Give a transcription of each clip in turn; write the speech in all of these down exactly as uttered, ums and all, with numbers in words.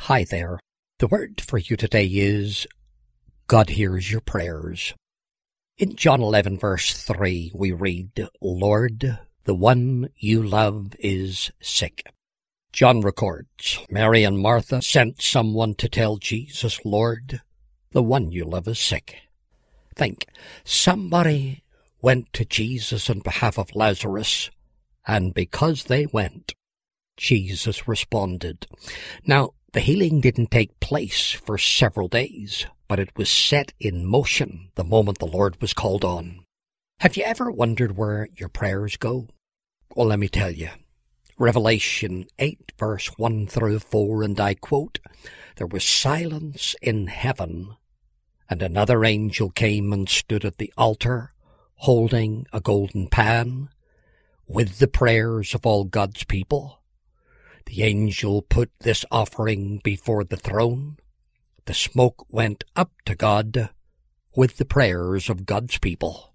Hi there. The word for you today is God hears your prayers. In John eleven verse three we read, Lord, the one you love is sick. John records, Mary and Martha sent someone to tell Jesus, Lord, the one you love is sick. Think, somebody went to Jesus on behalf of Lazarus, and because they went, Jesus responded. Now, the healing didn't take place for several days, but it was set in motion the moment the Lord was called on. Have you ever wondered where your prayers go? Well, let me tell you. Revelation eight, verse one through four, and I quote, There was silence in heaven, and another angel came and stood at the altar, holding a golden pan, with the prayers of all God's people. The angel put this offering before the throne. The smoke went up to God with the prayers of God's people.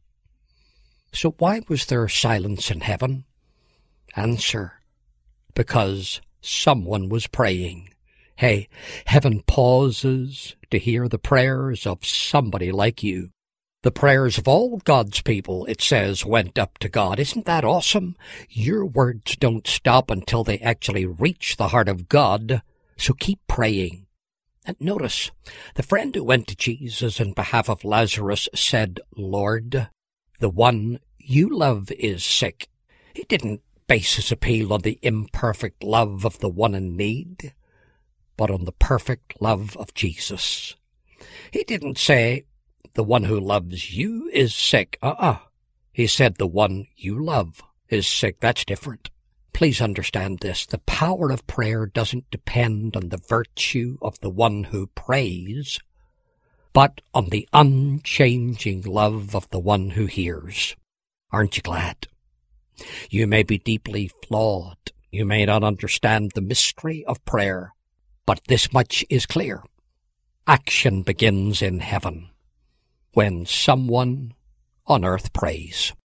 So why was there silence in heaven? Answer, because someone was praying. Hey, heaven pauses to hear the prayers of somebody like you. The prayers of all God's people, it says, went up to God. Isn't that awesome? Your words don't stop until they actually reach the heart of God, so keep praying. And notice, the friend who went to Jesus on behalf of Lazarus said, Lord, the one you love is sick. He didn't base his appeal on the imperfect love of the one in need, but on the perfect love of Jesus. He didn't say, the one who loves you is sick. Uh-uh. He said the one you love is sick. That's different. Please understand this. The power of prayer doesn't depend on the virtue of the one who prays, but on the unchanging love of the one who hears. Aren't you glad? You may be deeply flawed. You may not understand the mystery of prayer, but this much is clear. Action begins in heaven when someone on earth prays.